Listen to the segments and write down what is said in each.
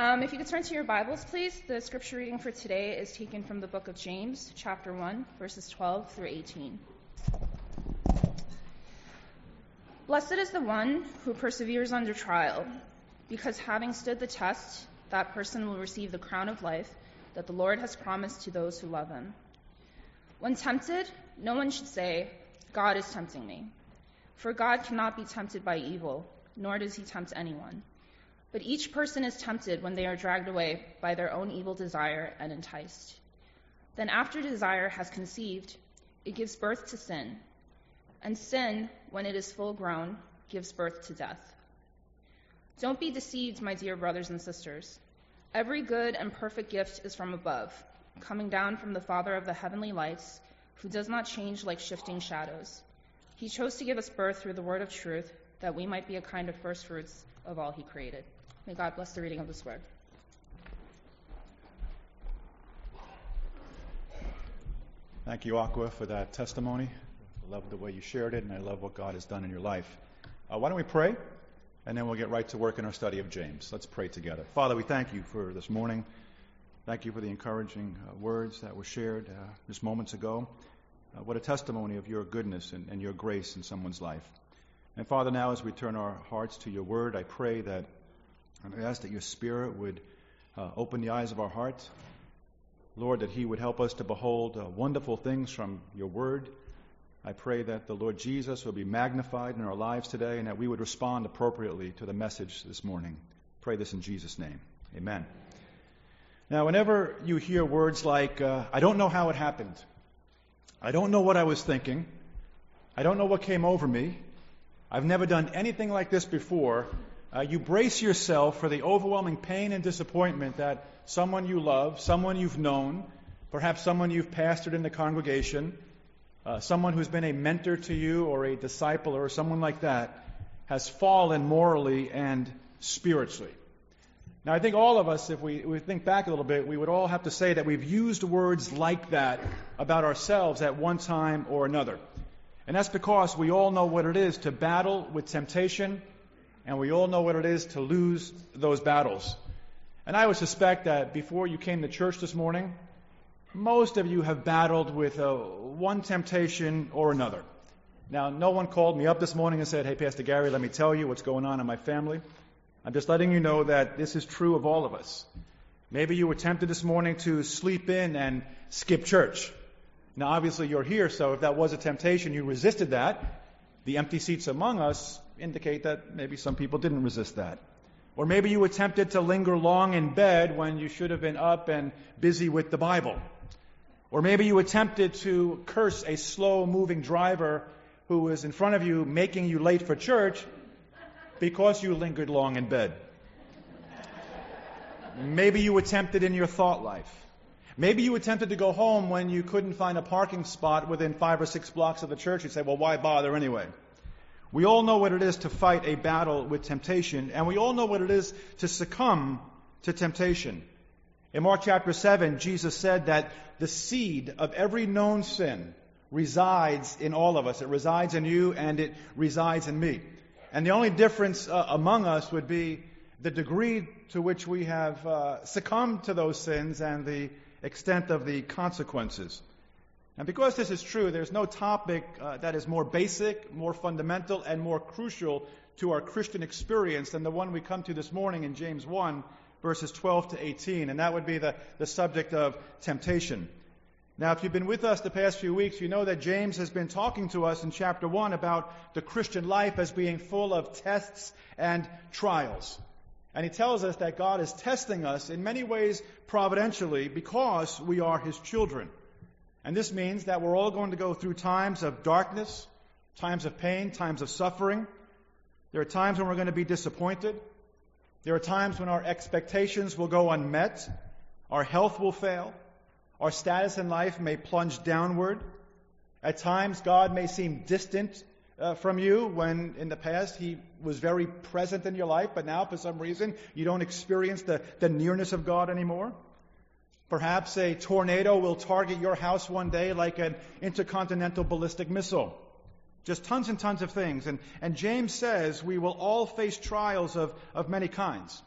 If you could turn to your Bibles, please. The scripture reading for today is taken from the book of James, chapter 1, verses 12 through 18. Blessed is the one who perseveres under trial, because having stood the test, that person will receive the crown of life that the Lord has promised to those who love him. When tempted, no one should say, "God is tempting me." For God cannot be tempted by evil, nor does he tempt anyone. But each person is tempted when they are dragged away by their own evil desire and enticed. Then after desire has conceived, it gives birth to sin. And sin, when it is full grown, gives birth to death. Don't be deceived, my dear brothers and sisters. Every good and perfect gift is from above, coming down from the Father of the heavenly lights, who does not change like shifting shadows. He chose to give us birth through the word of truth, that we might be a kind of first fruits of all he created. May God bless the reading of this word. Thank you, Aqua, for that testimony. I love the way you shared it, and I love what God has done in your life. Why don't we pray, and then we'll get right to work in our study of James. Let's pray together. Father, we thank you for this morning. Thank you for the encouraging words that were shared just moments ago. What a testimony of your goodness and your grace in someone's life. And Father, now as we turn our hearts to your word, I pray that, and I ask that your Spirit would open the eyes of our heart. Lord, that he would help us to behold wonderful things from your word. I pray that the Lord Jesus will be magnified in our lives today and that we would respond appropriately to the message this morning. Pray this in Jesus' name. Amen. Now, whenever you hear words like, I don't know how it happened, I don't know what I was thinking, I don't know what came over me, I've never done anything like this before, you brace yourself for the overwhelming pain and disappointment that someone you love, someone you've known, perhaps someone you've pastored in the congregation, someone who's been a mentor to you or a disciple or someone like that, has fallen morally and spiritually. Now, I think all of us, if we think back a little bit, we would all have to say that we've used words like that about ourselves at one time or another. And that's because we all know what it is to battle with temptation, and we all know what it is to lose those battles. And I would suspect that before you came to church this morning, most of you have battled with one temptation or another. Now, no one called me up this morning and said, "Hey, Pastor Gary, let me tell you what's going on in my family." I'm just letting you know that this is true of all of us. Maybe you were tempted this morning to sleep in and skip church. Now, obviously, you're here, so if that was a temptation, you resisted that. The empty seats among us indicate that maybe some people didn't resist that. Or maybe you were tempted to linger long in bed when you should have been up and busy with the Bible. Or maybe you were tempted to curse a slow-moving driver who was in front of you making you late for church because you lingered long in bed. Maybe you were tempted in your thought life. Maybe you were tempted to go home when you couldn't find a parking spot within 5 or 6 blocks of the church. You'd say, well, why bother anyway? We all know what it is to fight a battle with temptation, and we all know what it is to succumb to temptation. In Mark chapter 7, Jesus said that the seed of every known sin resides in all of us. It resides in you, and it resides in me. And the only difference among us would be the degree to which we have succumbed to those sins and the extent of the consequences. And because this is true, there's no topic that is more basic, more fundamental, and more crucial to our Christian experience than the one we come to this morning in James 1, verses 12 to 18, and that would be the subject of temptation. Now, if you've been with us the past few weeks, you know that James has been talking to us in chapter 1 about the Christian life as being full of tests and trials. And he tells us that God is testing us in many ways providentially because we are his children. And this means that we're all going to go through times of darkness, times of pain, times of suffering. There are times when we're going to be disappointed. There are times when our expectations will go unmet. Our health will fail. Our status in life may plunge downward. At times, God may seem distant from you when in the past he was very present in your life, but now for some reason you don't experience the nearness of God anymore. Perhaps a tornado will target your house one day like an intercontinental ballistic missile. Just tons and tons of things. And James says we will all face trials of many kinds.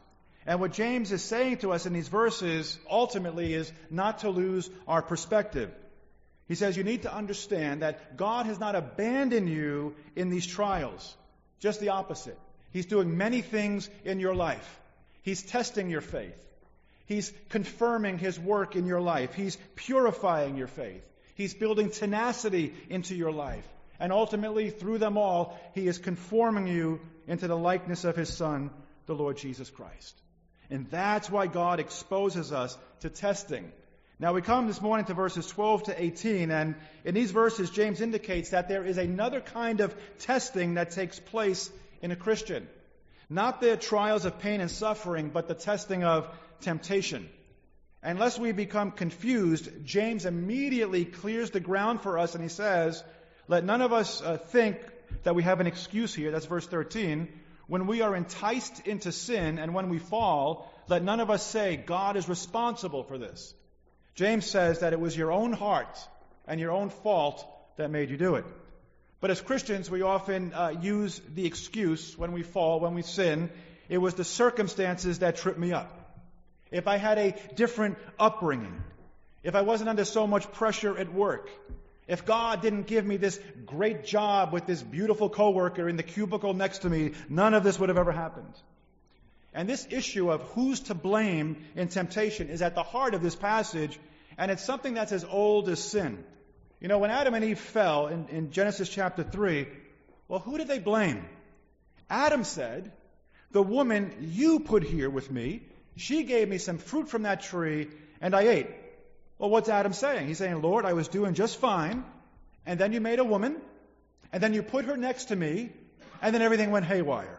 And what James is saying to us in these verses ultimately is not to lose our perspective. He says you need to understand that God has not abandoned you in these trials. Just the opposite. He's doing many things in your life. He's testing your faith. He's confirming His work in your life. He's purifying your faith. He's building tenacity into your life. And ultimately, through them all, He is conforming you into the likeness of His Son, the Lord Jesus Christ. And that's why God exposes us to testing. Now we come this morning to verses 12 to 18, and in these verses James indicates that there is another kind of testing that takes place in a Christian. Not the trials of pain and suffering, but the testing of temptation. Unless we become confused, James immediately clears the ground for us, and he says, let none of us think that we have an excuse here. That's verse 13. When we are enticed into sin and when we fall, let none of us say God is responsible for this. James says that it was your own heart and your own fault that made you do it. But as Christians, we often use the excuse when we fall, when we sin, it was the circumstances that tripped me up. If I had a different upbringing, if I wasn't under so much pressure at work, if God didn't give me this great job with this beautiful coworker in the cubicle next to me, none of this would have ever happened. And this issue of who's to blame in temptation is at the heart of this passage, and it's something that's as old as sin. You know, when Adam and Eve fell in Genesis chapter 3, well, who did they blame? Adam said, the woman you put here with me, she gave me some fruit from that tree, and I ate. Well, what's Adam saying? He's saying, Lord, I was doing just fine, and then you made a woman, and then you put her next to me, and then everything went haywire.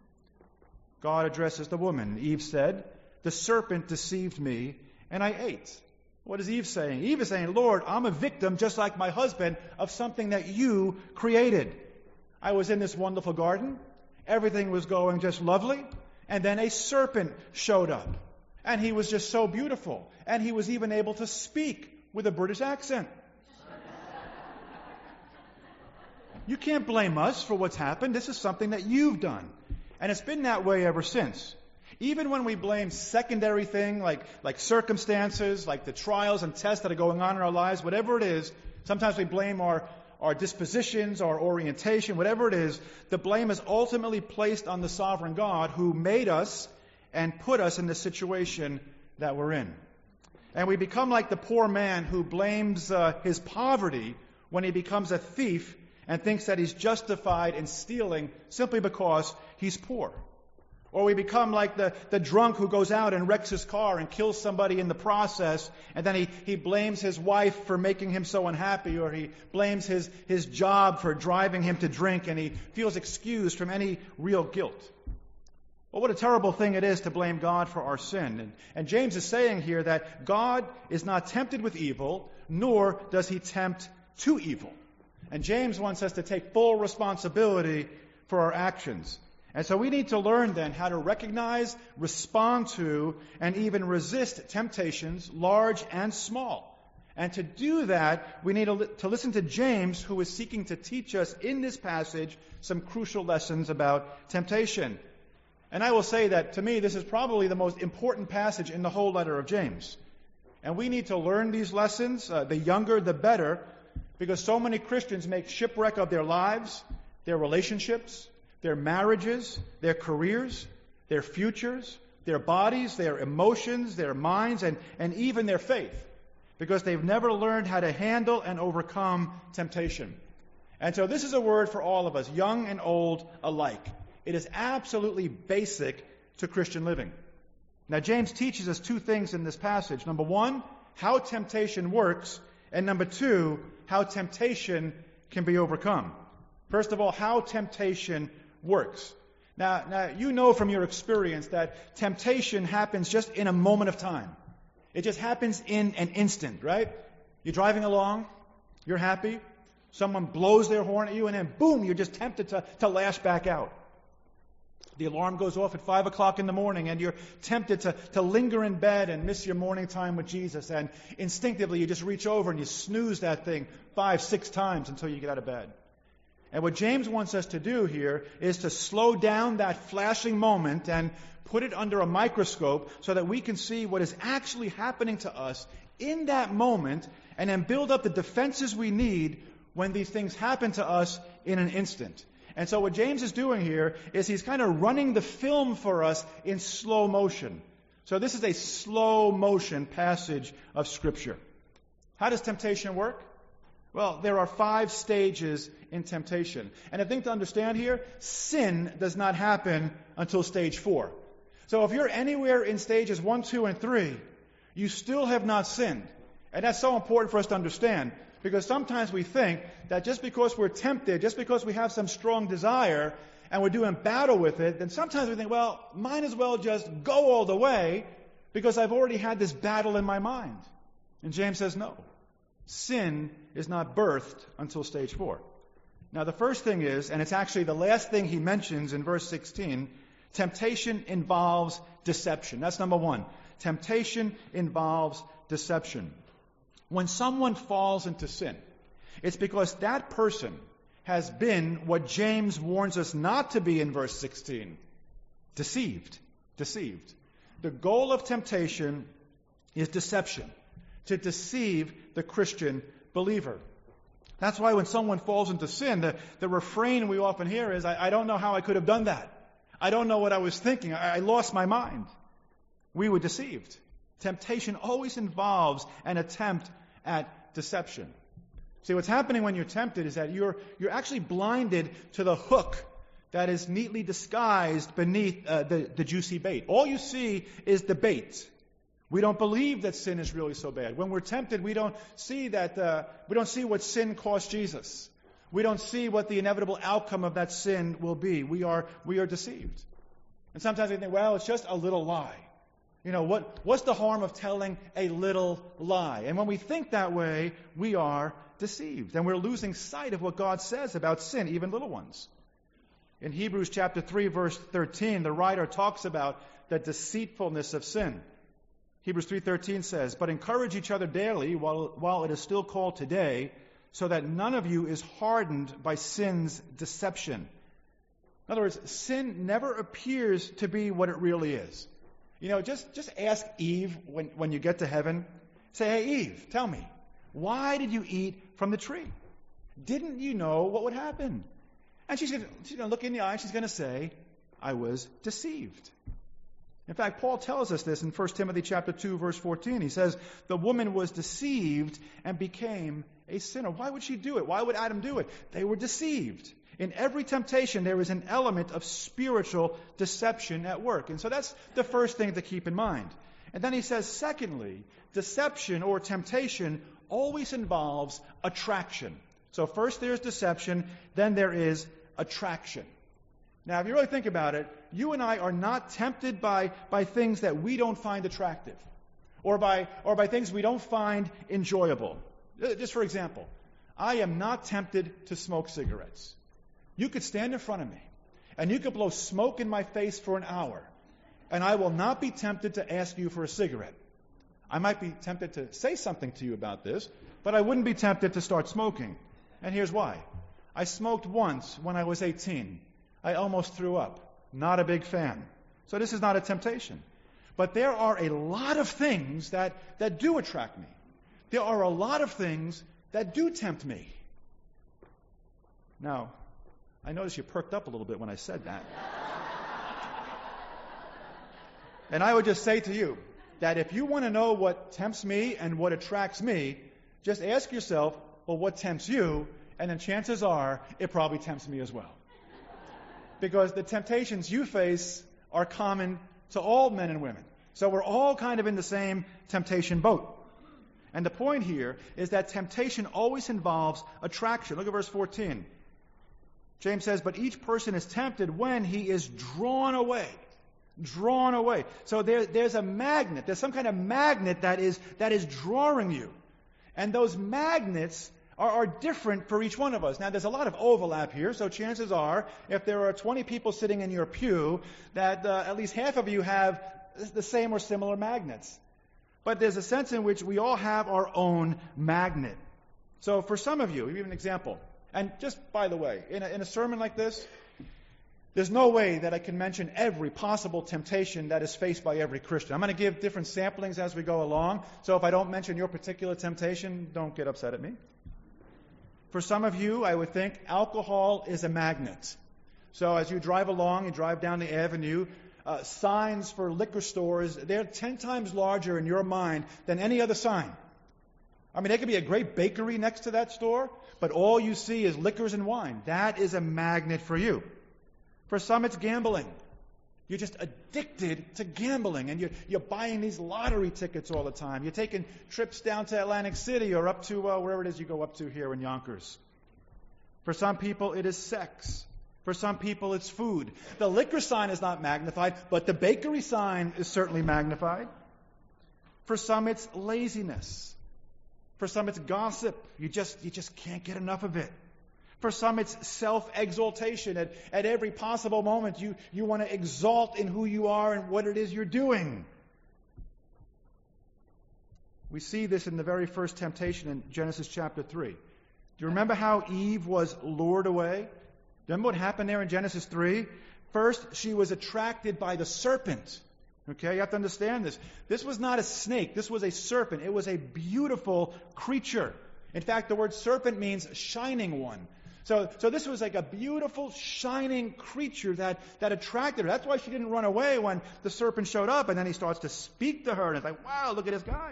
God addresses the woman. Eve said, the serpent deceived me, and I ate. What is Eve saying? Eve is saying, Lord, I'm a victim, just like my husband, of something that you created. I was in this wonderful garden. Everything was going just lovely. And then a serpent showed up. And he was just so beautiful. And he was even able to speak with a British accent. You can't blame us for what's happened. This is something that you've done. And it's been that way ever since. Even when we blame secondary things like circumstances, like the trials and tests that are going on in our lives, whatever it is, sometimes we blame our dispositions, our orientation, whatever it is, the blame is ultimately placed on the sovereign God who made us and put us in the situation that we're in. And we become like the poor man who blames his poverty when he becomes a thief and thinks that he's justified in stealing simply because he's poor. Or we become like the drunk who goes out and wrecks his car and kills somebody in the process, and then he blames his wife for making him so unhappy, or he blames his job for driving him to drink, and he feels excused from any real guilt. Well, what a terrible thing it is to blame God for our sin. And James is saying here that God is not tempted with evil, nor does He tempt to evil. And James wants us to take full responsibility for our actions. And so we need to learn then how to recognize, respond to, and even resist temptations, large and small. And to do that, we need to listen to James, who is seeking to teach us in this passage some crucial lessons about temptation. And I will say that, to me, this is probably the most important passage in the whole letter of James. And we need to learn these lessons, the younger the better, because so many Christians make shipwreck of their lives, their relationships, their marriages, their careers, their futures, their bodies, their emotions, their minds, and even their faith, because they've never learned how to handle and overcome temptation. And so this is a word for all of us, young and old alike. It is absolutely basic to Christian living. Now, James teaches us two things in this passage. Number one, how temptation works, and number two, how temptation can be overcome. First of all, how temptation works. Now, you know from your experience that temptation happens just in a moment of time. It just happens in an instant, right? You're driving along, you're happy, someone blows their horn at you, and then boom, you're just tempted to lash back out. The alarm goes off at 5 o'clock in the morning, and you're tempted to linger in bed and miss your morning time with Jesus, and instinctively you just reach over and you snooze that thing 5-6 times until you get out of bed. And what James wants us to do here is to slow down that flashing moment and put it under a microscope so that we can see what is actually happening to us in that moment, and then build up the defenses we need when these things happen to us in an instant. And so what James is doing here is he's kind of running the film for us in slow motion. So this is a slow motion passage of Scripture. How does temptation work? Well, there are 5 stages in temptation. And the thing to understand here, sin does not happen until stage 4. So if you're anywhere in stages 1, 2, and 3, you still have not sinned. And that's so important for us to understand, because sometimes we think that just because we're tempted, just because we have some strong desire, and we're doing battle with it, then sometimes we think, well, might as well just go all the way, because I've already had this battle in my mind. And James says, no. Sin is not birthed until stage 4. Now, the first thing is, and it's actually the last thing he mentions in verse 16, temptation involves deception. That's number 1. Temptation involves deception. When someone falls into sin, it's because that person has been what James warns us not to be in verse 16, deceived. Deceived. The goal of temptation is deception, to deceive the Christian believer. That's why when someone falls into sin, the refrain we often hear is, I don't know how I could have done that. I don't know what I was thinking. I lost my mind. We were deceived. Temptation always involves an attempt at deception. See, what's happening when you're tempted is that you're actually blinded to the hook that is neatly disguised beneath the juicy bait. All you see is the bait. We don't believe that sin is really so bad. When we're tempted, we don't see what sin cost Jesus. We don't see what the inevitable outcome of that sin will be. We are deceived. And sometimes we think, well, it's just a little lie. You know, what's the harm of telling a little lie? And when we think that way, we are deceived. And we're losing sight of what God says about sin, even little ones. In Hebrews chapter 3, verse 13, the writer talks about the deceitfulness of sin. Hebrews 3:13 says, "But encourage each other daily while it is still called today, so that none of you is hardened by sin's deception." In other words, sin never appears to be what it really is. You know, just ask Eve when you get to heaven. Say, "Hey, Eve, tell me, why did you eat from the tree? Didn't you know what would happen?" And she's going to look in the eye and she's going to say, "I was deceived." In fact, Paul tells us this in 1 Timothy chapter 2, verse 14. He says, "The woman was deceived and became a sinner." Why would she do it? Why would Adam do it? They were deceived. In every temptation, there is an element of spiritual deception at work. And so that's the first thing to keep in mind. And then he says, secondly, deception or temptation always involves attraction. So first there's deception, then there is attraction. Now, if you really think about it, you and I are not tempted by things that we don't find attractive, or by things we don't find enjoyable. Just for example, I am not tempted to smoke cigarettes. You could stand in front of me, and you could blow smoke in my face for an hour, and I will not be tempted to ask you for a cigarette. I might be tempted to say something to you about this, but I wouldn't be tempted to start smoking. And here's why. I smoked once when I was 18. I almost threw up. Not a big fan. So this is not a temptation. But there are a lot of things that do attract me. There are a lot of things that do tempt me. Now, I noticed you perked up a little bit when I said that. And I would just say to you that if you want to know what tempts me and what attracts me, just ask yourself, well, what tempts you? And then chances are, it probably tempts me as well. Because the temptations you face are common to all men and women. So we're all kind of in the same temptation boat. And the point here is that temptation always involves attraction. Look at verse 14. James says, "But each person is tempted when he is drawn away." Drawn away. So there's a magnet. There's some kind of magnet that is drawing you. And those magnets are different for each one of us. Now, there's a lot of overlap here, so chances are, if there are 20 people sitting in your pew, that at least half of you have the same or similar magnets. But there's a sense in which we all have our own magnet. So for some of you, I'll give you an example. And just by the way, in a sermon like this, there's no way that I can mention every possible temptation that is faced by every Christian. I'm going to give different samplings as we go along. So if I don't mention your particular temptation, don't get upset at me. For some of you, I would think alcohol is a magnet. So as you drive along, you drive down the avenue, signs for liquor stores, they're 10 times larger in your mind than any other sign. I mean, there could be a great bakery next to that store, but all you see is liquors and wine. That is a magnet for you. For some, it's gambling. You're just addicted to gambling, and you're buying these lottery tickets all the time. You're taking trips down to Atlantic City or up to wherever it is you go up to here in Yonkers. For some people, it is sex. For some people, it's food. The liquor sign is not magnified, but the bakery sign is certainly magnified. For some, it's laziness. For some, it's gossip. You just can't get enough of it. For some, it's self-exaltation. At every possible moment, you want to exalt in who you are and what it is you're doing. We see this in the very first temptation in Genesis chapter 3. Do you remember how Eve was lured away? Remember what happened there in Genesis 3? First, she was attracted by the serpent. Okay, you have to understand this. This was not a snake. This was a serpent. It was a beautiful creature. In fact, the word serpent means shining one. So this was like a beautiful, shining creature that attracted her. That's why she didn't run away when the serpent showed up, and then he starts to speak to her, and it's like, wow, look at this guy.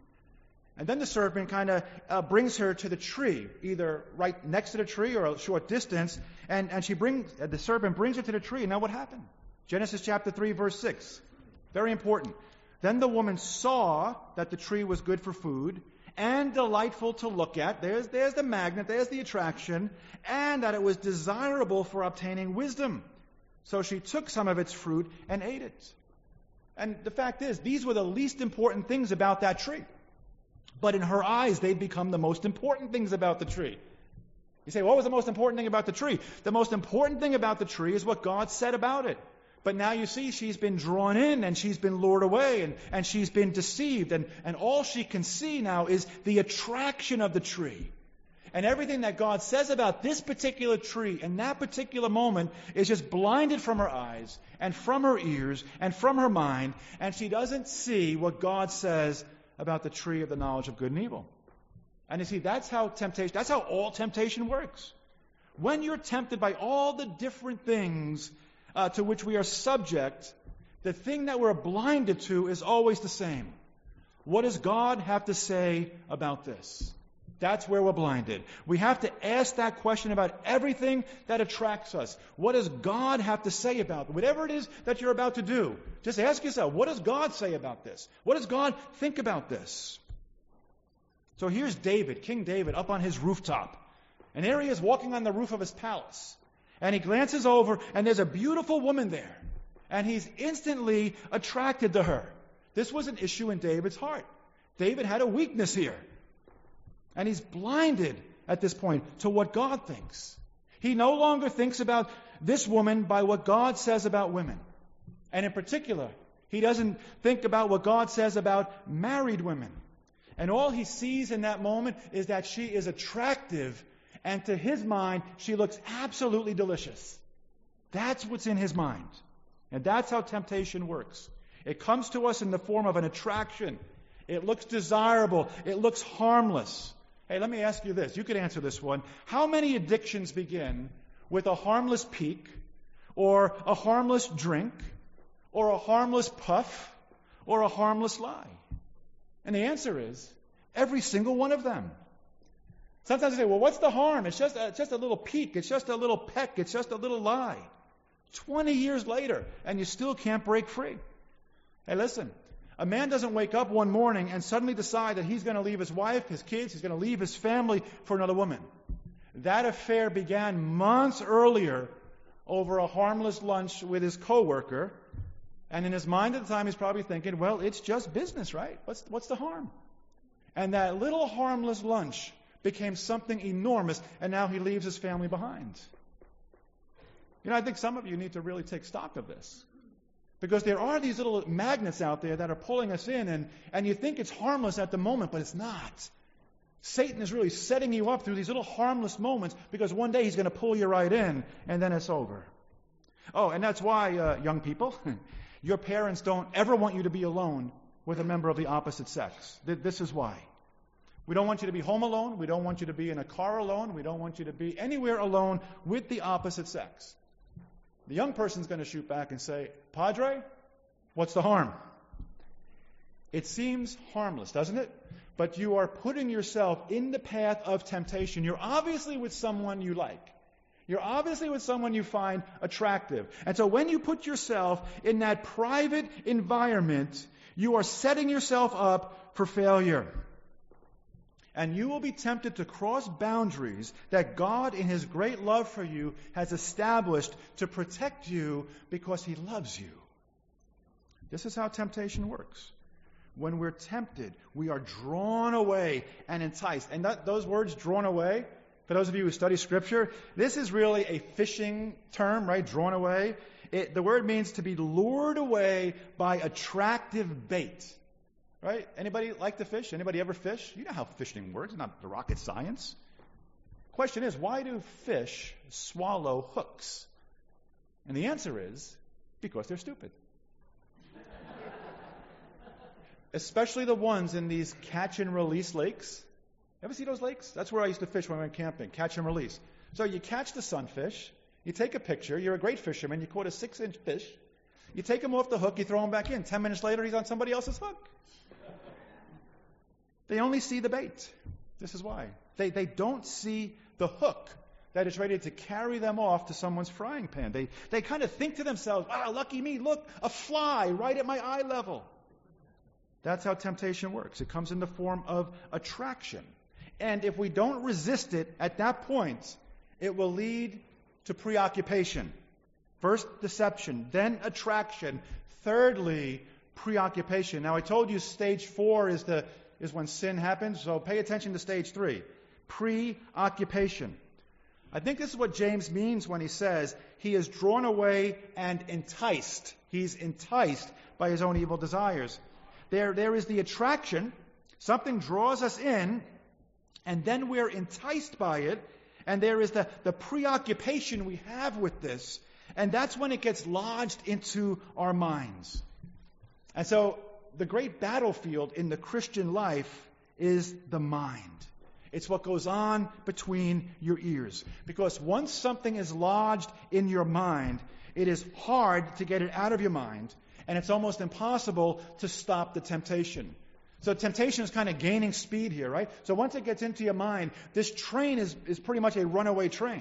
And then the serpent kind of brings her to the tree, either right next to the tree or a short distance, and the serpent brings her to the tree. And now what happened? Genesis chapter 3, verse 6. Very important. Then the woman saw that the tree was good for food, and delightful to look at. There's the magnet, there's the attraction, and that it was desirable for obtaining wisdom. So she took some of its fruit and ate it. And the fact is, these were the least important things about that tree. But in her eyes, they'd become the most important things about the tree. You say, what was the most important thing about the tree? The most important thing about the tree is what God said about it. But now you see she's been drawn in and she's been lured away and she's been deceived. And all she can see now is the attraction of the tree. And everything that God says about this particular tree in that particular moment is just blinded from her eyes and from her ears and from her mind. And she doesn't see what God says about the tree of the knowledge of good and evil. And you see, that's how all temptation works. When you're tempted by all the different things to which we are subject, the thing that we're blinded to is always the same. What does God have to say about this? That's where we're blinded. We have to ask that question about everything that attracts us. What does God have to say about it? Whatever it is that you're about to do, just ask yourself, what does God say about this? What does God think about this? So here's David, King David, up on his rooftop. And there he is walking on the roof of his palace. And he glances over, and there's a beautiful woman there. And he's instantly attracted to her. This was an issue in David's heart. David had a weakness here. And he's blinded at this point to what God thinks. He no longer thinks about this woman by what God says about women. And in particular, he doesn't think about what God says about married women. And all he sees in that moment is that she is attractive, and to his mind, she looks absolutely delicious. That's what's in his mind. And that's how temptation works. It comes to us in the form of an attraction. It looks desirable. It looks harmless. Hey, let me ask you this. You could answer this one. How many addictions begin with a harmless peak, or a harmless drink, or a harmless puff, or a harmless lie? And the answer is, every single one of them. Sometimes I say, well, what's the harm? It's just a little peek. It's just a little peck. It's just a little lie. 20 years later, and you still can't break free. Hey, listen. A man doesn't wake up one morning and suddenly decide that he's going to leave his wife, his kids, he's going to leave his family for another woman. That affair began months earlier over a harmless lunch with his coworker. And in his mind at the time, he's probably thinking, well, it's just business, right? What's the harm? And that little harmless lunch became something enormous, and now he leaves his family behind. You know, I think some of you need to really take stock of this. Because there are these little magnets out there that are pulling us in, and you think it's harmless at the moment, but it's not. Satan is really setting you up through these little harmless moments because one day he's going to pull you right in, and then it's over. Oh, and that's why, young people, your parents don't ever want you to be alone with a member of the opposite sex. This is why. We don't want you to be home alone. We don't want you to be in a car alone. We don't want you to be anywhere alone with the opposite sex. The young person's going to shoot back and say, Padre, what's the harm? It seems harmless, doesn't it? But you are putting yourself in the path of temptation. You're obviously with someone you like. You're obviously with someone you find attractive. And so when you put yourself in that private environment, you are setting yourself up for failure. And you will be tempted to cross boundaries that God, in His great love for you, has established to protect you because He loves you. This is how temptation works. When we're tempted, we are drawn away and enticed. And those words, drawn away, for those of you who study Scripture, this is really a fishing term, right? Drawn away. The word means to be lured away by attractive bait. Right? Anybody like to fish? Anybody ever fish? You know how fishing works. It's not the rocket science. Question is, why do fish swallow hooks? And the answer is, because they're stupid. Especially the ones in these catch and release lakes. Ever see those lakes? That's where I used to fish when we went camping, catch and release. So you catch the sunfish, you take a picture, you're a great fisherman, you caught a 6-inch fish, you take him off the hook, you throw him back in. 10 minutes later, he's on somebody else's hook. They only see the bait. This is why. They don't see the hook that is ready to carry them off to someone's frying pan. They kind of think to themselves, wow, lucky me, look, a fly right at my eye level. That's how temptation works. It comes in the form of attraction. And if we don't resist it at that point, it will lead to preoccupation. First, deception, then attraction. Thirdly, preoccupation. Now, I told you stage 4 is when sin happens, so pay attention to stage 3. Preoccupation. I think this is what James means when he says he is drawn away and enticed. He's enticed by his own evil desires. There is the attraction. Something draws us in, and then we're enticed by it. And there is the preoccupation we have with this. And that's when it gets lodged into our minds. And so the great battlefield in the Christian life is the mind. It's what goes on between your ears. Because once something is lodged in your mind, it is hard to get it out of your mind. And it's almost impossible to stop the temptation. So temptation is kind of gaining speed here, right? So once it gets into your mind, this train is pretty much a runaway train.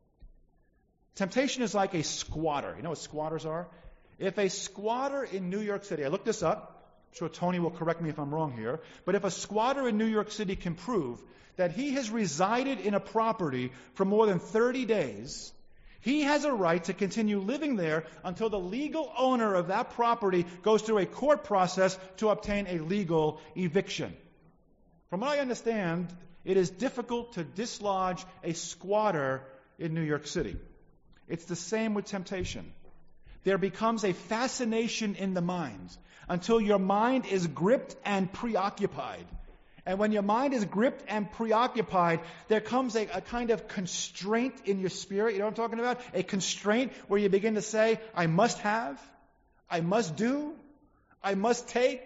Temptation is like a squatter. You know what squatters are? If a squatter in New York City, I looked this up, I'm sure Tony will correct me if I'm wrong here, but if a squatter in New York City can prove that he has resided in a property for more than 30 days, he has a right to continue living there until the legal owner of that property goes through a court process to obtain a legal eviction. From what I understand, it is difficult to dislodge a squatter in New York City. It's the same with temptation. There becomes a fascination in the mind until your mind is gripped and preoccupied. And when your mind is gripped and preoccupied, there comes a kind of constraint in your spirit. You know what I'm talking about? A constraint where you begin to say, I must have, I must do, I must take,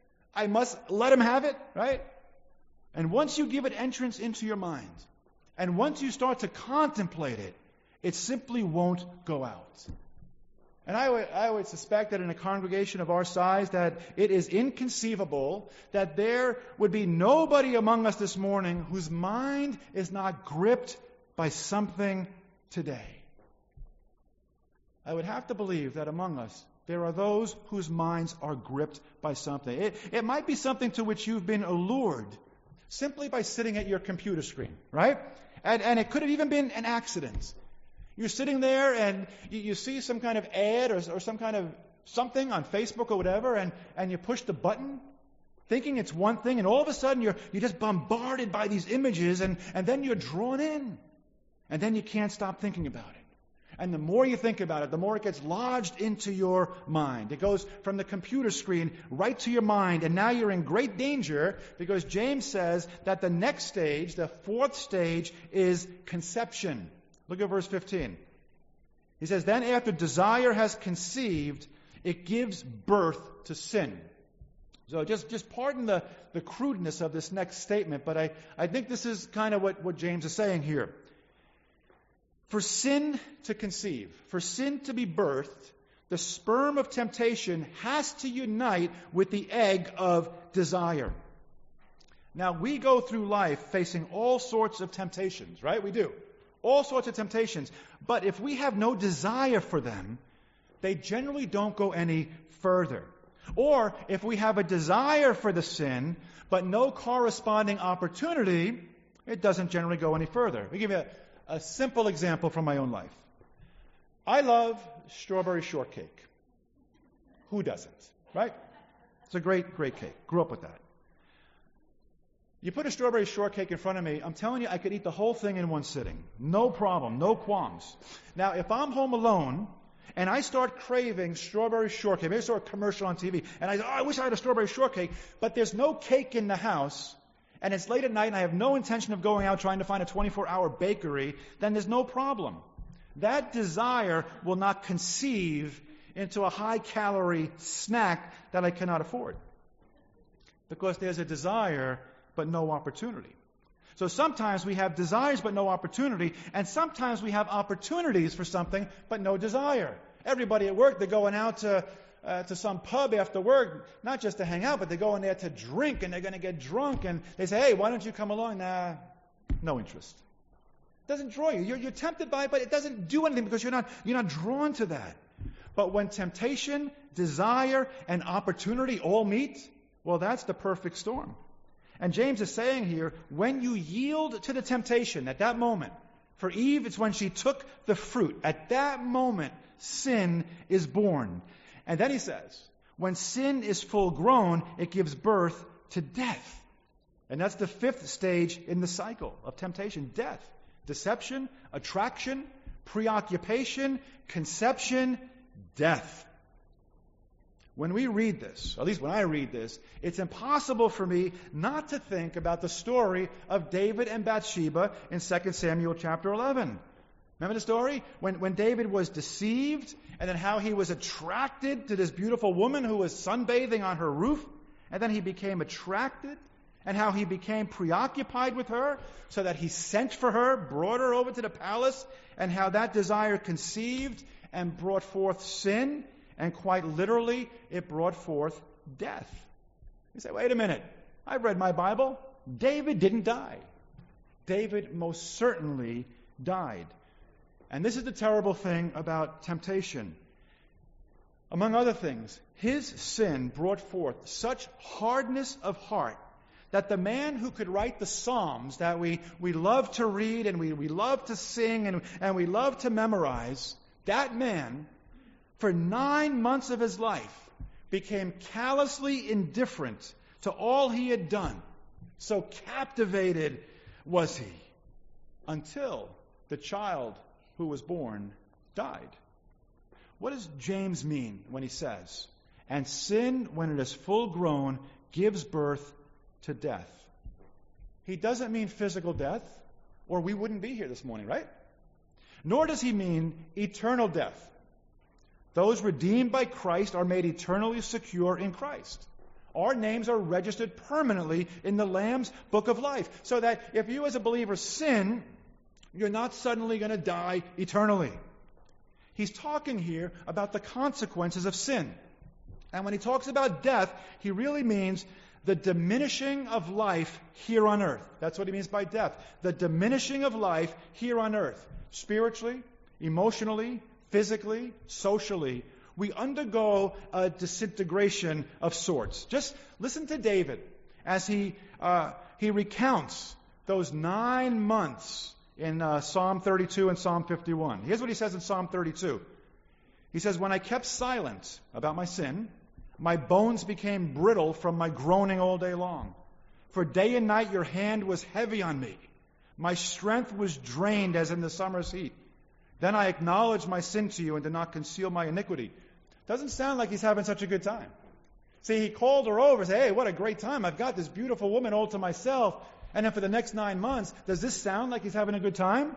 I must let him have it, right? And once you give it entrance into your mind, and once you start to contemplate it, it simply won't go out. And I would suspect that in a congregation of our size that it is inconceivable that there would be nobody among us this morning whose mind is not gripped by something today. I would have to believe that among us there are those whose minds are gripped by something. It might be something to which you've been allured simply by sitting at your computer screen, right? And it could have even been an accident. You're sitting there and you see some kind of ad or some kind of something on Facebook or whatever, and you push the button thinking it's one thing, and all of a sudden you're just bombarded by these images, and then you're drawn in. And then you can't stop thinking about it. And the more you think about it, the more it gets lodged into your mind. It goes from the computer screen right to your mind, and now you're in great danger because James says that the next stage, the fourth stage, is conception. Look at verse 15. He says, then after desire has conceived, it gives birth to sin. So just pardon the crudeness of this next statement, but I think this is kind of what James is saying here. For sin to conceive, for sin to be birthed, the sperm of temptation has to unite with the egg of desire. Now, we go through life facing all sorts of temptations, right? We do. All sorts of temptations. But if we have no desire for them, they generally don't go any further. Or if we have a desire for the sin, but no corresponding opportunity, it doesn't generally go any further. Let me give you a simple example from my own life. I love strawberry shortcake. Who doesn't, right? It's a great, great cake. Grew up with that. You put a strawberry shortcake in front of me, I'm telling you, I could eat the whole thing in one sitting. No problem, no qualms. Now, if I'm home alone, and I start craving strawberry shortcake, maybe I saw a commercial on TV, and I wish I had a strawberry shortcake, but there's no cake in the house, and it's late at night, and I have no intention of going out trying to find a 24-hour bakery, then there's no problem. That desire will not conceive into a high-calorie snack that I cannot afford. Because there's a desire, but no opportunity. So sometimes we have desires, but no opportunity, and sometimes we have opportunities for something, but no desire. Everybody at work, they're going out to some pub after work, not just to hang out, but they go in there to drink, and they're going to get drunk, and they say, hey, why don't you come along? Nah, no interest. It doesn't draw you. You're tempted by it, but it doesn't do anything because you're not drawn to that. But when temptation, desire, and opportunity all meet, well, that's the perfect storm. And James is saying here, when you yield to the temptation at that moment, for Eve, it's when she took the fruit. At that moment, sin is born. And then he says, when sin is full grown, it gives birth to death. And that's the fifth stage in the cycle of temptation, death. Deception, attraction, preoccupation, conception, death. When we read this, at least when I read this, it's impossible for me not to think about the story of David and Bathsheba in 2 Samuel chapter 11. Remember the story? When David was deceived, and then how he was attracted to this beautiful woman who was sunbathing on her roof, and then he became attracted, and how he became preoccupied with her, so that he sent for her, brought her over to the palace, and how that desire conceived and brought forth sin, and quite literally, it brought forth death. You say, wait a minute, I've read my Bible. David didn't die. David most certainly died. And this is the terrible thing about temptation. Among other things, his sin brought forth such hardness of heart that the man who could write the Psalms that we love to read and we love to sing and we love to memorize, that man, for 9 months of his life, became callously indifferent to all he had done. So captivated was he, until the child who was born died. What does James mean when he says, and sin, when it is full grown, gives birth to death? He doesn't mean physical death, or we wouldn't be here this morning, right? Nor does he mean eternal death. Those redeemed by Christ are made eternally secure in Christ. Our names are registered permanently in the Lamb's book of life. So that if you as a believer sin, you're not suddenly going to die eternally. He's talking here about the consequences of sin. And when he talks about death, he really means the diminishing of life here on earth. That's what he means by death. The diminishing of life here on earth. Spiritually, emotionally, physically, socially, we undergo a disintegration of sorts. Just listen to David as he recounts those 9 months in Psalm 32 and Psalm 51. Here's what he says in Psalm 32. He says, when I kept silent about my sin, my bones became brittle from my groaning all day long. For day and night your hand was heavy on me. My strength was drained as in the summer's heat. Then I acknowledged my sin to you and did not conceal my iniquity. Doesn't sound like he's having such a good time. See, he called her over and said, hey, what a great time. I've got this beautiful woman all to myself. And then for the next 9 months, does this sound like he's having a good time?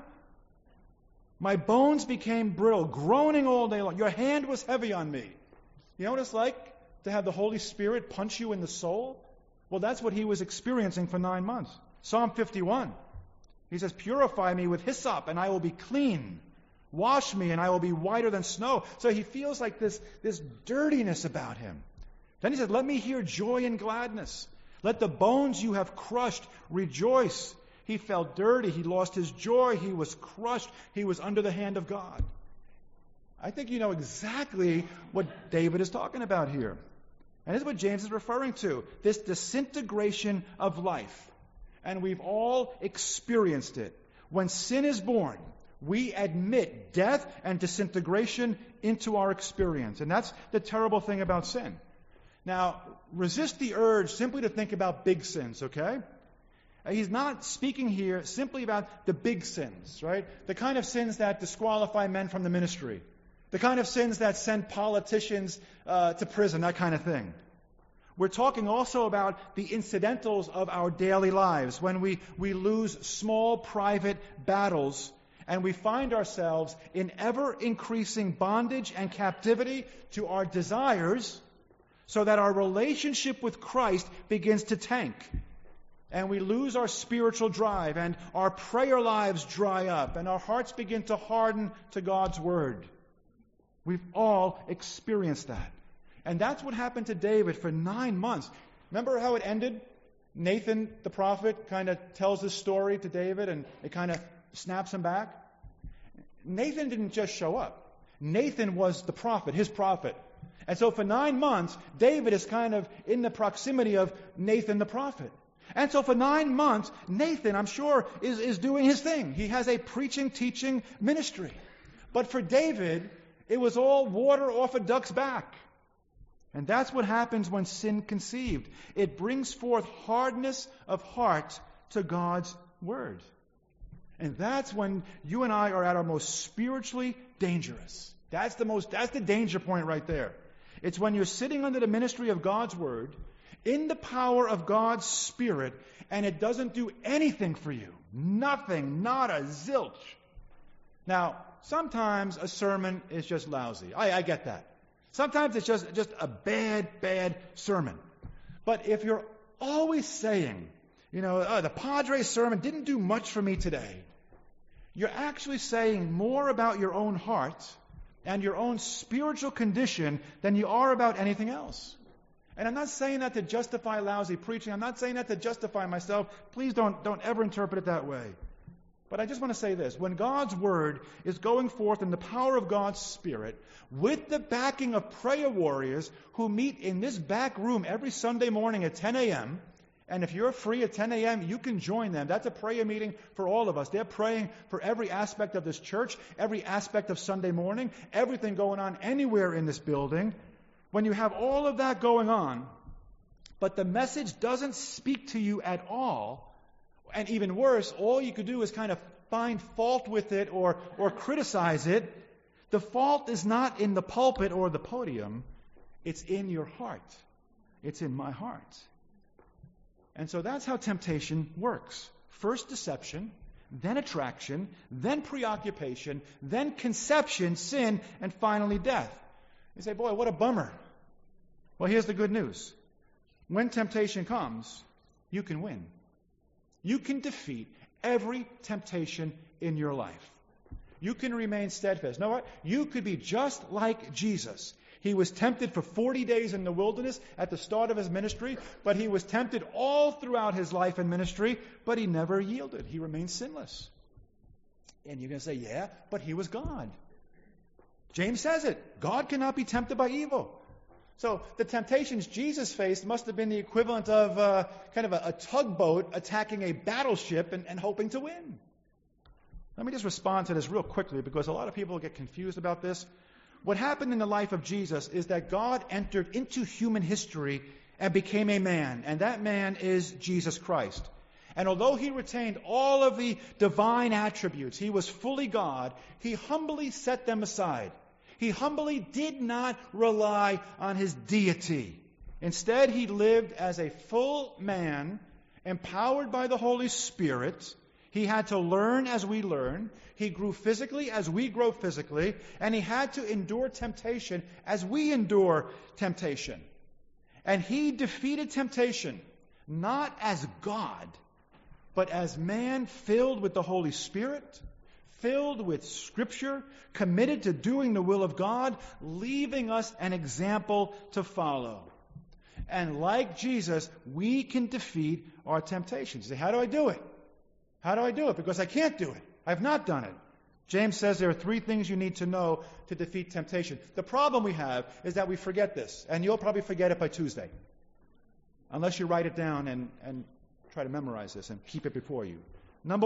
My bones became brittle, groaning all day long. Your hand was heavy on me. You know what it's like to have the Holy Spirit punch you in the soul? Well, that's what he was experiencing for 9 months. Psalm 51. He says, purify me with hyssop and I will be clean. Wash me and I will be whiter than snow. So he feels like this dirtiness about him. Then he said, let me hear joy and gladness. Let the bones you have crushed rejoice. He felt dirty. He lost his joy. He was crushed. He was under the hand of God. I think you know exactly what David is talking about here. And this is what James is referring to. This disintegration of life. And we've all experienced it. When sin is born, we admit death and disintegration into our experience. And that's the terrible thing about sin. Now, resist the urge simply to think about big sins, okay? He's not speaking here simply about the big sins, right? The kind of sins that disqualify men from the ministry. The kind of sins that send politicians to prison, that kind of thing. We're talking also about the incidentals of our daily lives, when we lose small private battles and we find ourselves in ever-increasing bondage and captivity to our desires, so that our relationship with Christ begins to tank. And we lose our spiritual drive, and our prayer lives dry up, and our hearts begin to harden to God's Word. We've all experienced that. And that's what happened to David for 9 months. Remember how it ended? Nathan, the prophet, kind of tells this story to David, and it kind of snaps him back. Nathan didn't just show up. Nathan was the prophet, his prophet. And so for 9 months, David is kind of in the proximity of Nathan the prophet. And so for 9 months, Nathan, I'm sure, is doing his thing. He has a preaching, teaching ministry. But for David, it was all water off a duck's back. And that's what happens when sin conceived. It brings forth hardness of heart to God's Word. And that's when you and I are at our most spiritually dangerous. That's the danger point right there. It's when you're sitting under the ministry of God's Word, in the power of God's Spirit, and it doesn't do anything for you. Nothing, not a zilch. Now, sometimes a sermon is just lousy. I get that. Sometimes it's just a bad sermon. But if you're always saying, the Padres sermon didn't do much for me today, you're actually saying more about your own heart and your own spiritual condition than you are about anything else. And I'm not saying that to justify lousy preaching. I'm not saying that to justify myself. Please don't ever interpret it that way. But I just want to say this. When God's Word is going forth in the power of God's Spirit, with the backing of prayer warriors who meet in this back room every Sunday morning at 10 a.m., and if you're free at 10 a.m., you can join them. That's a prayer meeting for all of us. They're praying for every aspect of this church, every aspect of Sunday morning, everything going on anywhere in this building. When you have all of that going on, but the message doesn't speak to you at all, and even worse, all you could do is kind of find fault with it or criticize it, the fault is not in the pulpit or the podium, it's in your heart. It's in my heart. And so that's how temptation works. First deception, then attraction, then preoccupation, then conception, sin, and finally death. You say, boy, what a bummer. Well, here's the good news. When temptation comes, you can win. You can defeat every temptation in your life. You can remain steadfast. You know what? You could be just like Jesus. He was tempted for 40 days in the wilderness at the start of his ministry, but he was tempted all throughout his life and ministry, but he never yielded. He remained sinless. And you're going to say, yeah, but he was God. James says it. God cannot be tempted by evil. So the temptations Jesus faced must have been the equivalent of kind of a tugboat attacking a battleship and hoping to win. Let me just respond to this real quickly because a lot of people get confused about this. What happened in the life of Jesus is that God entered into human history and became a man, and that man is Jesus Christ. And although he retained all of the divine attributes, he was fully God, he humbly set them aside. He humbly did not rely on his deity. Instead, he lived as a full man, empowered by the Holy Spirit. He had to learn as we learn. He grew physically as we grow physically. And he had to endure temptation as we endure temptation. And he defeated temptation, not as God, but as man filled with the Holy Spirit, filled with Scripture, committed to doing the will of God, leaving us an example to follow. And like Jesus, we can defeat our temptations. You say, how do I do it? How do I do it? Because I can't do it. I've not done it. James says there are 3 things you need to know to defeat temptation. The problem we have is that we forget this, and you'll probably forget it by Tuesday, unless you write it down and try to memorize this and keep it before you. Number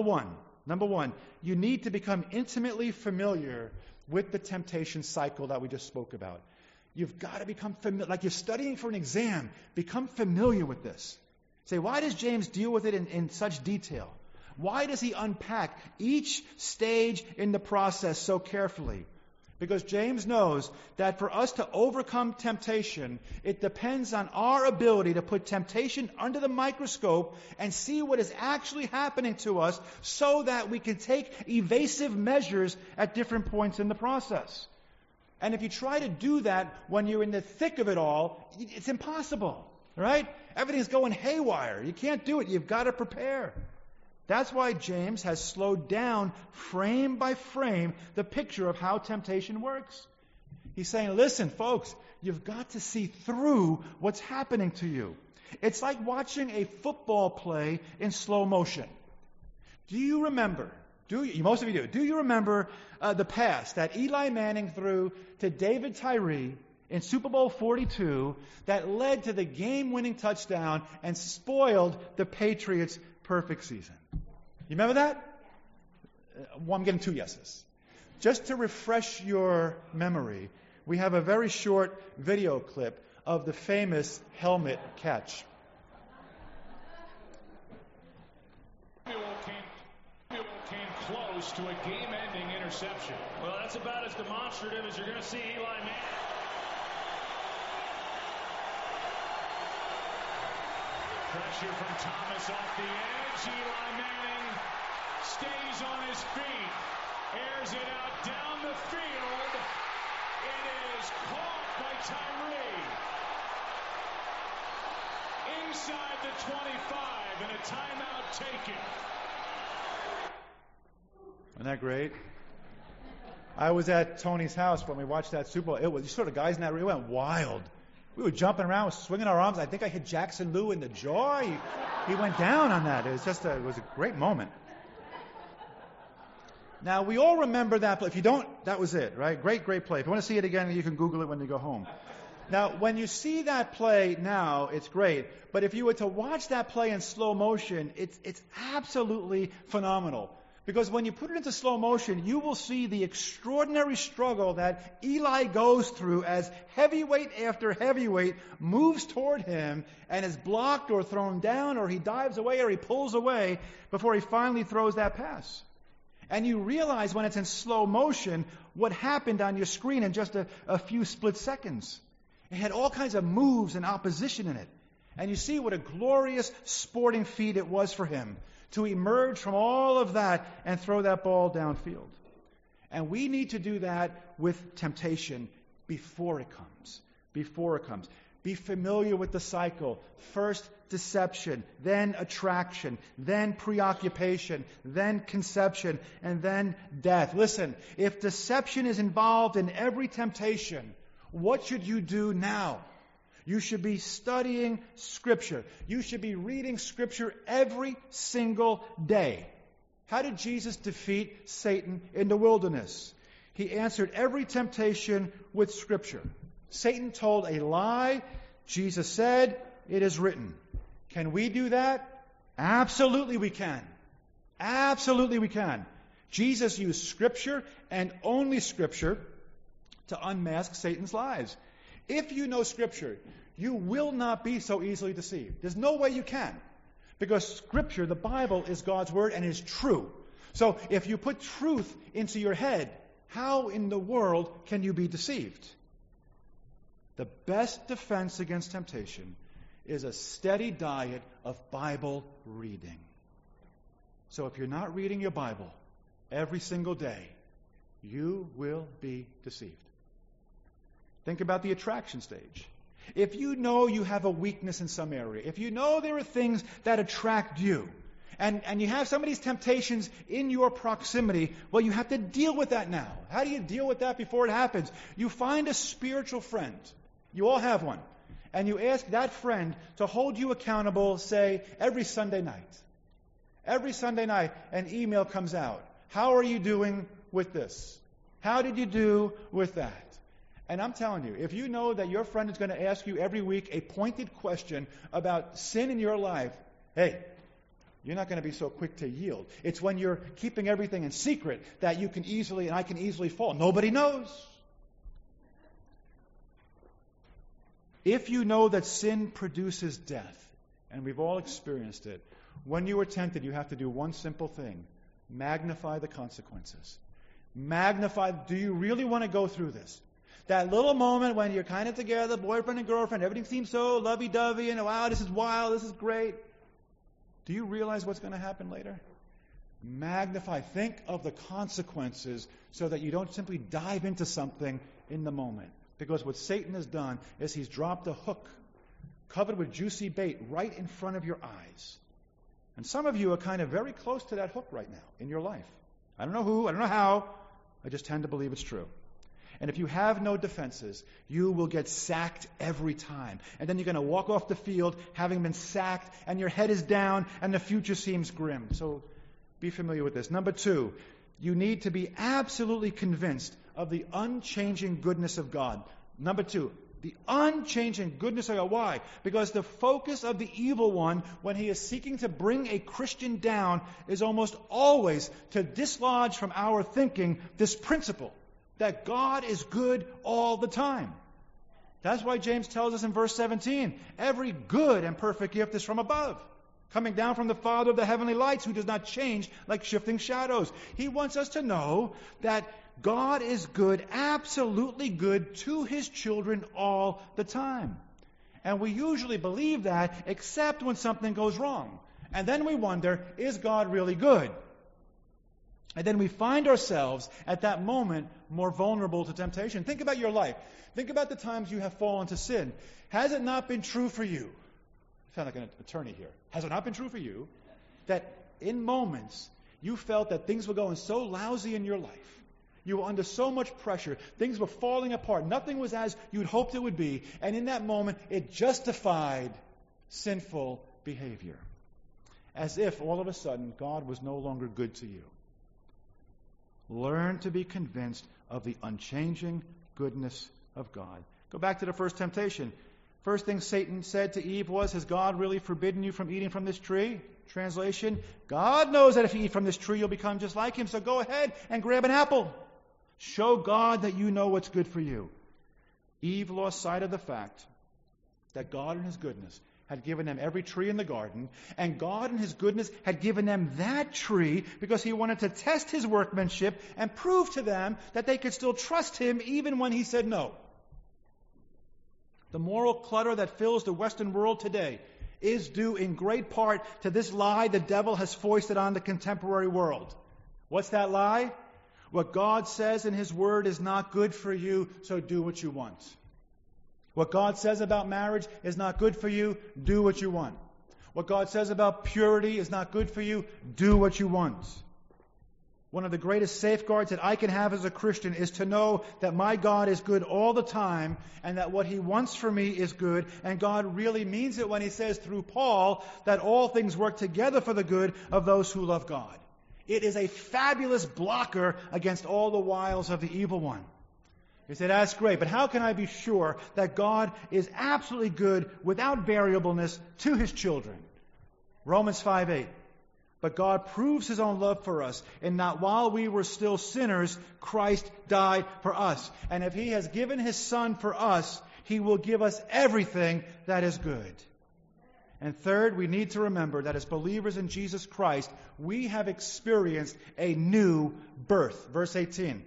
one, you need to become intimately familiar with the temptation cycle that we just spoke about. You've got to become familiar, like you're studying for an exam. Become familiar with this. Say, why does James deal with it in such detail? Why does he unpack each stage in the process so carefully? Because James knows that for us to overcome temptation, it depends on our ability to put temptation under the microscope and see what is actually happening to us so that we can take evasive measures at different points in the process. And if you try to do that when you're in the thick of it all, it's impossible, right? Everything's going haywire. You can't do it. You've got to prepare. That's why James has slowed down frame by frame the picture of how temptation works. He's saying, listen, folks, you've got to see through what's happening to you. It's like watching a football play in slow motion. Do you remember, most of you do you remember the pass that Eli Manning threw to David Tyree in Super Bowl 42 that led to the game-winning touchdown and spoiled the Patriots' perfect season? You remember that? Well, I'm getting 2 yeses. Just to refresh your memory, we have a very short video clip of the famous helmet catch. Came close to a game-ending interception. Well, that's about as demonstrative as you're going to see Eli Manning. Pressure from Thomas off the edge. Eli Manning stays on his feet. Airs it out down the field. It is caught by Tyree. Inside the 25 and a timeout taken. Isn't that great? I was at Tony's house when we watched that Super Bowl. It was, you saw the guys in that room, went wild. We were jumping around, swinging our arms. I think I hit Jackson Lew in the jaw. He went down on that. It was a great moment. Now, we all remember that play. If you don't, that was it, right? Great play. If you want to see it again, you can Google it when you go home. Now, when you see that play now, it's great. But if you were to watch that play in slow motion, it's absolutely phenomenal. Because when you put it into slow motion, you will see the extraordinary struggle that Eli goes through as heavyweight after heavyweight moves toward him and is blocked or thrown down, or he dives away or he pulls away before he finally throws that pass. And you realize when it's in slow motion what happened on your screen in just a few split seconds. It had all kinds of moves and opposition in it. And you see what a glorious sporting feat it was for him to emerge from all of that and throw that ball downfield. And we need to do that with temptation before it comes. Before it comes. Be familiar with the cycle. First deception, then attraction, then preoccupation, then conception, and then death. Listen, if deception is involved in every temptation, what should you do now? You should be studying Scripture. You should be reading Scripture every single day. How did Jesus defeat Satan in the wilderness? He answered every temptation with Scripture. Satan told a lie. Jesus said, "It is written." Can we do that? Absolutely we can. Absolutely we can. Jesus used Scripture and only Scripture to unmask Satan's lies. If you know Scripture, you will not be so easily deceived. There's no way you can. Because Scripture, the Bible, is God's Word and is true. So if you put truth into your head, how in the world can you be deceived? The best defense against temptation is a steady diet of Bible reading. So if you're not reading your Bible every single day, you will be deceived. Think about the attraction stage. If you know you have a weakness in some area, if you know there are things that attract you, and you have some of these temptations in your proximity, well, you have to deal with that now. How do you deal with that before it happens? You find a spiritual friend. You all have one. And you ask that friend to hold you accountable, say, every Sunday night. Every Sunday night, an email comes out. How are you doing with this? How did you do with that? And I'm telling you, if you know that your friend is going to ask you every week a pointed question about sin in your life, hey, you're not going to be so quick to yield. It's when you're keeping everything in secret that you can easily, and I can easily fall. Nobody knows. If you know that sin produces death, and we've all experienced it, when you are tempted, you have to do one simple thing. Magnify the consequences. Magnify, do you really want to go through this? That little moment when you're kind of together, boyfriend and girlfriend, everything seems so lovey-dovey, and wow, this is wild, this is great. Do you realize what's going to happen later? Magnify. Think of the consequences so that you don't simply dive into something in the moment. Because what Satan has done is he's dropped a hook covered with juicy bait right in front of your eyes. And some of you are kind of very close to that hook right now in your life. I don't know who, I don't know how, I just tend to believe it's true. And if you have no defenses, you will get sacked every time. And then you're going to walk off the field having been sacked, and your head is down, and the future seems grim. So be familiar with this. Number 2, you need to be absolutely convinced of the unchanging goodness of God. Number 2, the unchanging goodness of God. Why? Because the focus of the evil one, when he is seeking to bring a Christian down, is almost always to dislodge from our thinking this principle that God is good all the time. That's why James tells us in verse 17, every good and perfect gift is from above, coming down from the Father of the heavenly lights, who does not change like shifting shadows. He wants us to know that God is good, absolutely good to His children all the time. And we usually believe that, except when something goes wrong. And then we wonder, is God really good? And then we find ourselves at that moment more vulnerable to temptation. Think about your life. Think about the times you have fallen to sin. Has it not been true for you? I sound like an attorney here. Has it not been true for you that in moments you felt that things were going so lousy in your life? You were under so much pressure. Things were falling apart. Nothing was as you'd hoped it would be. And in that moment, it justified sinful behavior. As if all of a sudden God was no longer good to you. Learn to be convinced of the unchanging goodness of God. Go back to the first temptation. First thing Satan said to Eve was, has God really forbidden you from eating from this tree? Translation, God knows that if you eat from this tree, you'll become just like Him, so go ahead and grab an apple. Show God that you know what's good for you. Eve lost sight of the fact that God in His goodness had given them every tree in the garden, and God in His goodness had given them that tree because He wanted to test His workmanship and prove to them that they could still trust Him even when He said no. The moral clutter that fills the Western world today is due in great part to this lie the devil has foisted on the contemporary world. What's that lie? What God says in His Word is not good for you, so do what you want. What God says about marriage is not good for you, do what you want. What God says about purity is not good for you, do what you want. One of the greatest safeguards that I can have as a Christian is to know that my God is good all the time and that what He wants for me is good, and God really means it when He says through Paul that all things work together for the good of those who love God. It is a fabulous blocker against all the wiles of the evil one. You say, that's great, but how can I be sure that God is absolutely good without variableness to His children? Romans 5:8. But God proves His own love for us in that while we were still sinners, Christ died for us. And if He has given His Son for us, He will give us everything that is good. And third, we need to remember that as believers in Jesus Christ, we have experienced a new birth. Verse 18.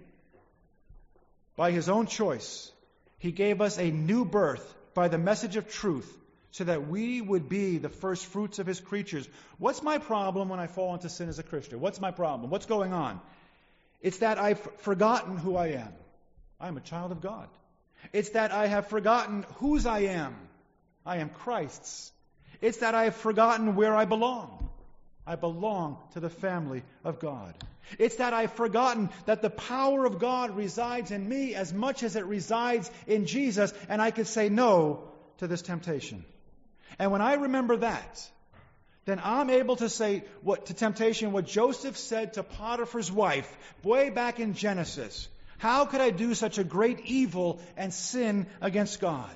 By his own choice, he gave us a new birth by the message of truth, so that we would be the first fruits of his creatures. What's my problem when I fall into sin as a Christian? What's my problem? What's going on? It's that I've forgotten who I am. I'm a child of God. It's that I have forgotten whose I am. I am Christ's. It's that I have forgotten where I belong. I belong to the family of God. It's that I've forgotten that the power of God resides in me as much as it resides in Jesus, and I can say no to this temptation. And when I remember that, then I'm able to say to temptation what Joseph said to Potiphar's wife way back in Genesis. How could I do such a great evil and sin against God?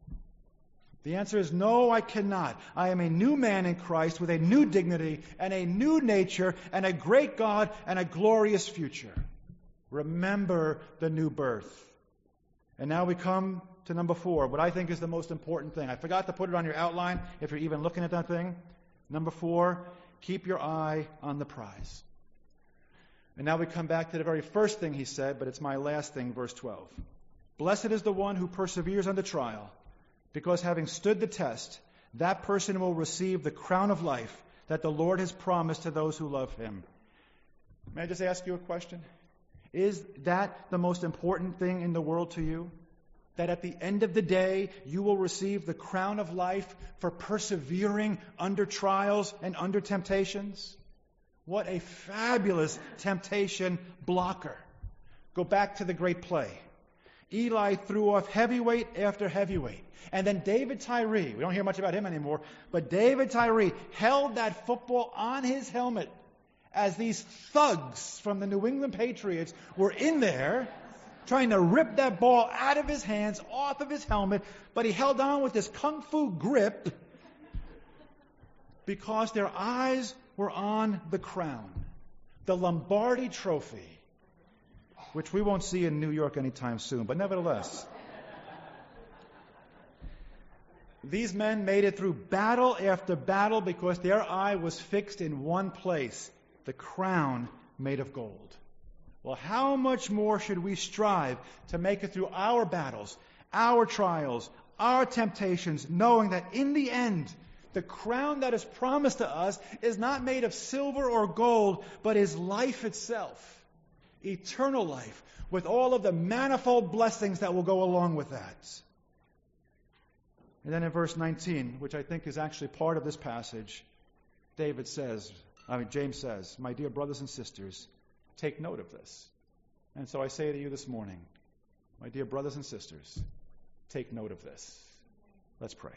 The answer is no, I cannot. I am a new man in Christ with a new dignity and a new nature and a great God and a glorious future. Remember the new birth. And now we come to number 4, what I think is the most important thing. I forgot to put it on your outline if you're even looking at that thing. Number 4, keep your eye on the prize. And now we come back to the very first thing he said, but it's my last thing, verse 12. Blessed is the one who perseveres under trial, because having stood the test, that person will receive the crown of life that the Lord has promised to those who love him. May I just ask you a question? Is that the most important thing in the world to you? That at the end of the day, you will receive the crown of life for persevering under trials and under temptations? What a fabulous temptation blocker. Go back to the great play. Eli threw off heavyweight after heavyweight. And then David Tyree, we don't hear much about him anymore, but David Tyree held that football on his helmet as these thugs from the New England Patriots were in there trying to rip that ball out of his hands, off of his helmet, but he held on with this kung fu grip because their eyes were on the crown, the Lombardi Trophy, which we won't see in New York anytime soon, but nevertheless. These men made it through battle after battle because their eye was fixed in one place, the crown made of gold. Well, how much more should we strive to make it through our battles, our trials, our temptations, knowing that in the end, the crown that is promised to us is not made of silver or gold, but is life itself, eternal life, with all of the manifold blessings that will go along with that. And then in verse 19, which I think is actually part of this passage, James says, my dear brothers and sisters, take note of this. And so I say to you this morning, my dear brothers and sisters, take note of this. Let's pray.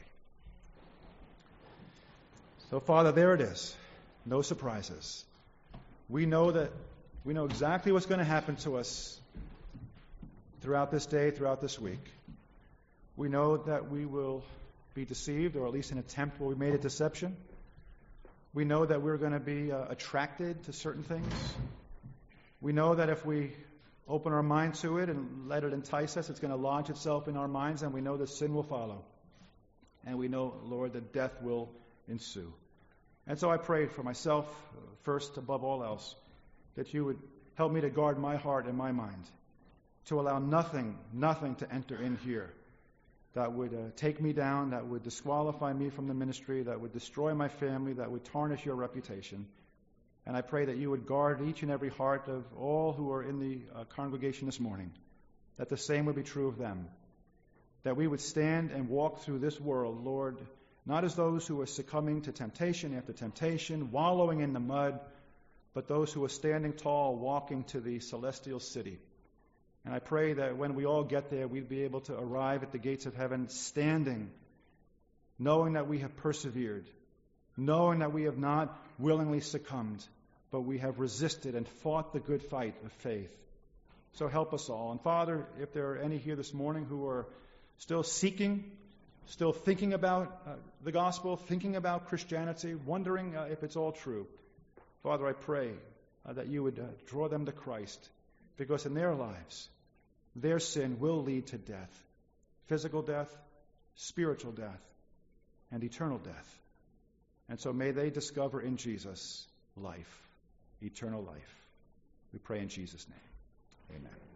So, Father, there it is. No surprises. We know exactly what's going to happen to us throughout this day, throughout this week. We know that we will be deceived, or at least an attempt where we made a deception. We know that we're going to be attracted to certain things. We know that if we open our mind to it and let it entice us, it's going to lodge itself in our minds, and we know that sin will follow. And we know, Lord, that death will ensue. And so I prayed for myself, first above all else, that you would help me to guard my heart and my mind, to allow nothing to enter in here that would take me down, that would disqualify me from the ministry, that would destroy my family, that would tarnish your reputation. And I pray that you would guard each and every heart of all who are in the congregation this morning, that the same would be true of them, that we would stand and walk through this world, Lord, not as those who are succumbing to temptation after temptation, wallowing in the mud, but those who are standing tall, walking to the celestial city. And I pray that when we all get there, we'd be able to arrive at the gates of heaven standing, knowing that we have persevered, knowing that we have not willingly succumbed, but we have resisted and fought the good fight of faith. So help us all. And Father, if there are any here this morning who are still seeking, still thinking about the gospel, thinking about Christianity, wondering if it's all true, Father, I pray that you would draw them to Christ, because in their lives, their sin will lead to death, physical death, spiritual death, and eternal death. And so may they discover in Jesus life, eternal life. We pray in Jesus' name. Amen.